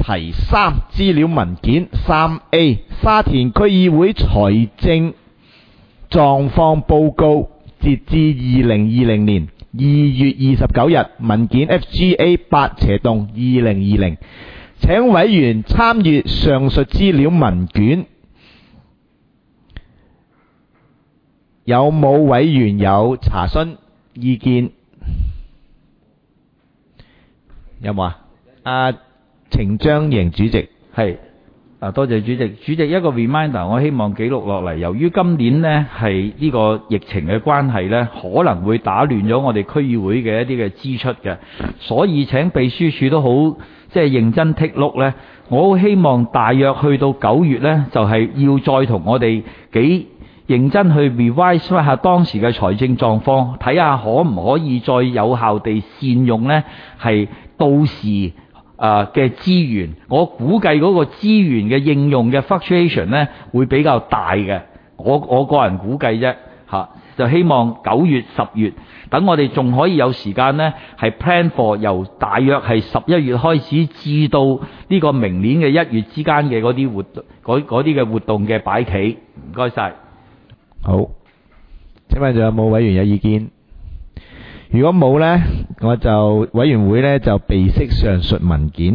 提3資料文件。3A 沙田區議會財政狀況報告，截至2020年2月29日，文件 FGA8/2020，請委員參閱上述資料文件。有冇委員有查詢意見？有冇啊？程章瑩主席。 係多謝主席。主席，一個 reminder， 我希望記錄落嚟。由於今年呢係呢個疫情嘅關係呢，可能會打亂咗我哋區議會嘅一啲嘅支出嘅，所以請秘書處都好即係認真剔碌呢。我好希望大約去到9月呢，就係要再同我哋幾認真去 revise 一下當時嘅財政狀況，睇下可唔可以再有效地善用呢係到時嘅資源。我估計嗰個資源嘅應用嘅 fluctuation 呢會比較大嘅，我個人估計啫嚇，就希望9月10月等我哋仲可以有時間呢係 plan for 由大約係11月開始至到呢個明年嘅1月之間嘅嗰啲嘅活動嘅擺企。唔該晒。 好，請問仲有冇委員有意見？如果冇呢，我就委員會呢就備悉上述文件。